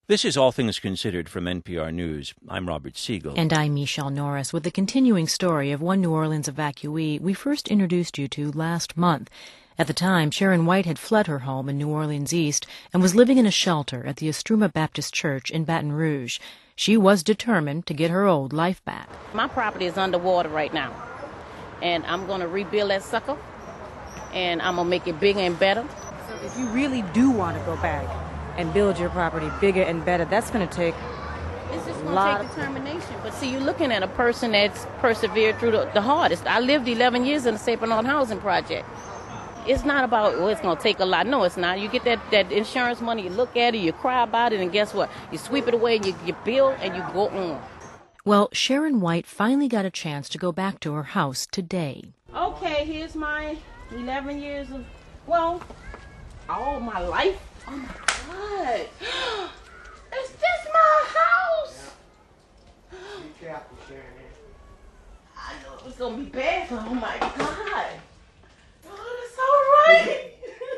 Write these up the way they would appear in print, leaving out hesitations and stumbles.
This is All Things Considered from NPR News. I'm Robert Siegel. And I'm Michelle Norris with the continuing story of one New Orleans evacuee we first introduced you to last month. At the time, Sharon White had fled her home in New Orleans East and was living in a shelter at the Estruma Baptist Church in Baton Rouge. She was determined to get her old life back. My property is underwater right now, and I'm going to rebuild that sucker, and I'm going to make it bigger and better. So if you really do want to go back and build your property bigger and better, that's going to take it's just going to take determination. But see, you're looking at a person that's persevered through the hardest. I lived 11 years in the Sable North Housing Project. It's not about, well, it's going to take a lot. No, it's not. You get that insurance money, you look at it, you cry about it, and guess what? You sweep it away, and you build, and you go on. Well, Sharon White finally got a chance to go back to her house today. Okay, here's my 11 years of, well, all my life. Oh, my God. Is this my house? Be careful, Sharon. I know it was going to be bad, but oh, my God. Oh, it's all right.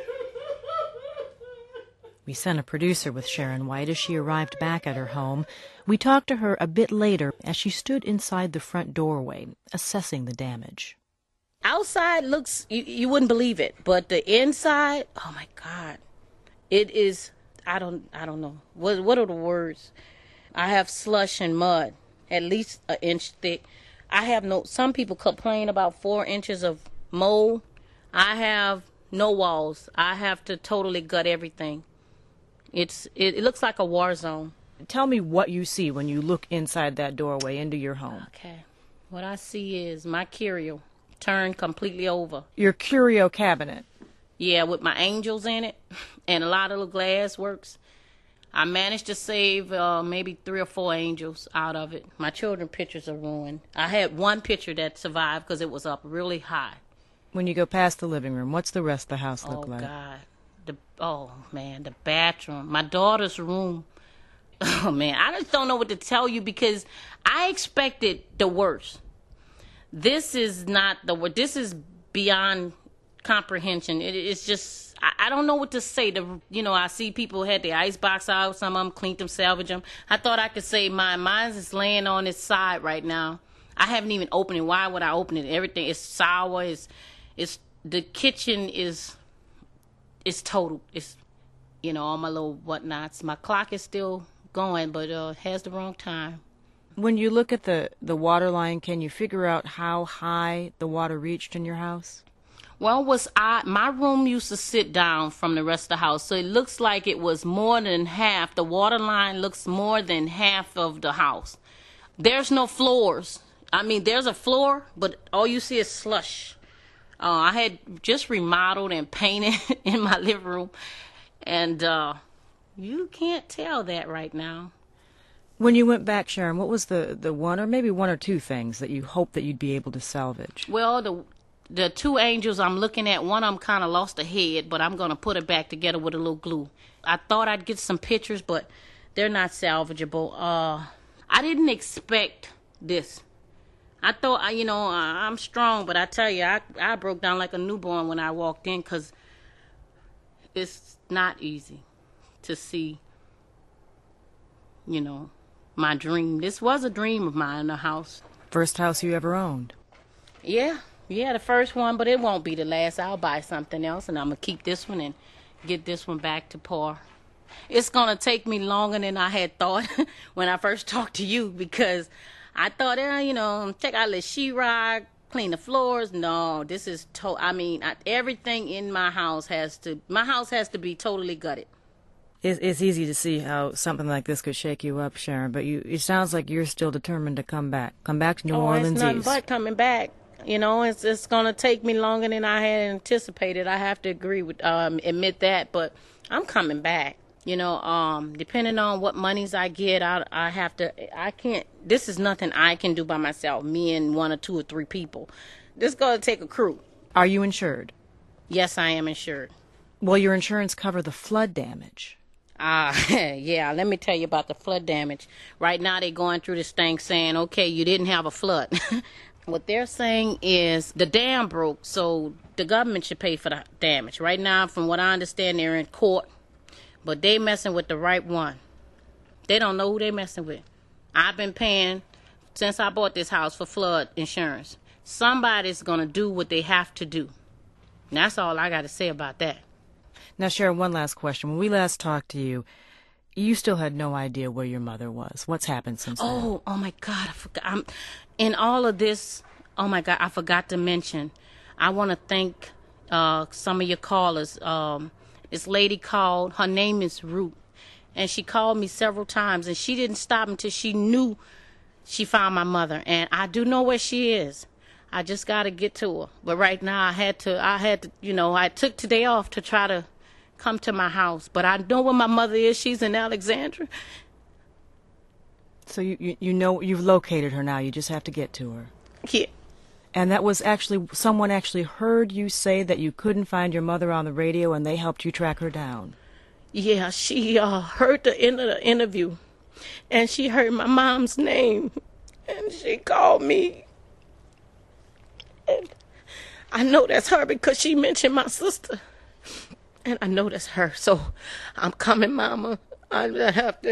We sent a producer with Sharon White as she arrived back at her home. We talked to her a bit later as she stood inside the front doorway, assessing the damage. Outside looks, you wouldn't believe it, but the inside, oh, my God. It is, I don't know. What are the words? I have slush and mud, at least an inch thick. Some people complain about 4 inches of mold. I have no walls. I have to totally gut everything. It looks like a war zone. Tell me what you see when you look inside that doorway into your home. Okay. What I see is my curio turned completely over. Your curio cabinet. Yeah, with my angels in it and a lot of the glass works. I managed to save maybe 3 or 4 angels out of it. My children's pictures are ruined. I had one picture that survived because it was up really high. When you go past the living room, what's the rest of the house look like? Oh, God. The bathroom. My daughter's room. Oh, man. I just don't know what to tell you because I expected the worst. This is not the worst. This is beyond comprehension. It's just, I don't know what to say. I see people had their ice box out. Some of them cleaned them, salvaged them. I thought I could say mine. Mine's is laying on its side right now. I haven't even opened it. Why would I open it? Everything is sour. The kitchen is total. It's, all my little whatnots. My clock is still going, but has the wrong time. When you look at the water line, can you figure out how high the water reached in your house? Well, my room used to sit down from the rest of the house, so it looks like it was more than half. The water line looks more than half of the house. There's no floors. I mean, there's a floor, but all you see is slush. I had just remodeled and painted in my living room, and you can't tell that right now. When you went back, Sharon, what was the one or maybe 1 or 2 things that you hoped that you'd be able to salvage? Well, the 2 angels I'm looking at, one of them kind of lost a head, but I'm going to put it back together with a little glue. I thought I'd get some pictures, but they're not salvageable. I didn't expect this. I thought, I'm strong, but I tell you, I broke down like a newborn when I walked in because it's not easy to see, my dream. This was a dream of mine, a house. First house you ever owned? Yeah, the first one, but it won't be the last. I'll buy something else, and I'm going to keep this one and get this one back to par. It's going to take me longer than I had thought when I first talked to you because I thought, check out the sheetrock, clean the floors. No, this is everything in my house has to be totally gutted. It's easy to see how something like this could shake you up, Sharon, but it sounds like you're still determined to come back to New Orleans East. It's nothing but coming back. It's going to take me longer than I had anticipated. I have to admit that, but I'm coming back. Depending on what monies I get, this is nothing I can do by myself, me and 1 or 2 or 3 people. This is going to take a crew. Are you insured? Yes, I am insured. Will your insurance cover the flood damage? Yeah, let me tell you about the flood damage. Right now they're going through this thing saying, okay, you didn't have a flood. What they're saying is the dam broke, so the government should pay for the damage. Right now, from what I understand, they're in court, but they messing with the right one. They don't know who they messing with. I've been paying since I bought this house for flood insurance. Somebody's going to do what they have to do. And that's all I got to say about that. Now, Sharon, one last question. When we last talked to you, you still had no idea where your mother was. What's happened since then? Oh my God, I forgot. In all of this, oh my God, I forgot to mention, I want to thank some of your callers. This lady called, her name is Ruth, and she called me several times, and she didn't stop until she knew she found my mother. And I do know where she is. I just got to get to her. But right now I had to, I took today off to try to come to my house. But I know where my mother is. She's in Alexandria. So you know you've located her now. You just have to get to her. Yeah. And that was actually, someone actually heard you say that you couldn't find your mother on the radio, and they helped you track her down. Yeah, she heard the end of the interview, and she heard my mom's name, and she called me. And I know that's her because she mentioned my sister, and I know that's her. So I'm coming, Mama. I have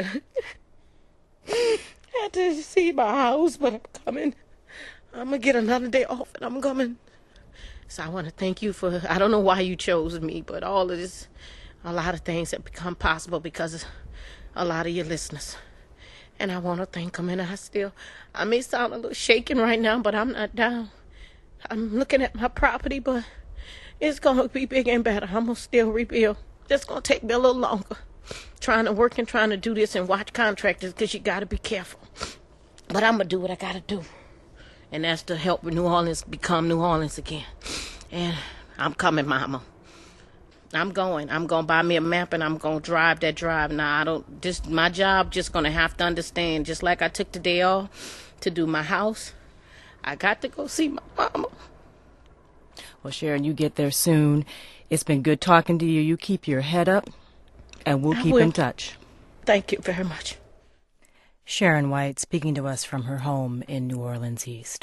to see my house, but I'm coming. I'm going to get another day off, and I'm coming. So I want to thank you for, I don't know why you chose me, but all of this, a lot of things have become possible because of a lot of your listeners. And I want to thank them, and I may sound a little shaken right now, but I'm not down. I'm looking at my property, but it's going to be bigger and better. I'm going to still rebuild. Just going to take me a little longer. Trying to work and trying to do this and watch contractors because you got to be careful. But I'm going to do what I got to do. And that's to help New Orleans become New Orleans again. And I'm coming, Mama. I'm going to buy me a map, and I'm going to drive that drive. Now, my job just going to have to understand, just like I took the day off to do my house, I got to go see my mama. Well, Sharon, you get there soon. It's been good talking to you. You keep your head up, and we'll keep in touch. Thank you very much. Sharon White speaking to us from her home in New Orleans East.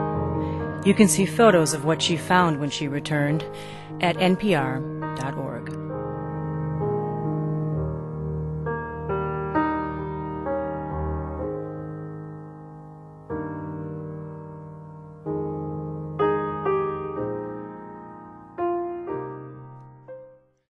You can see photos of what she found when she returned at npr.org.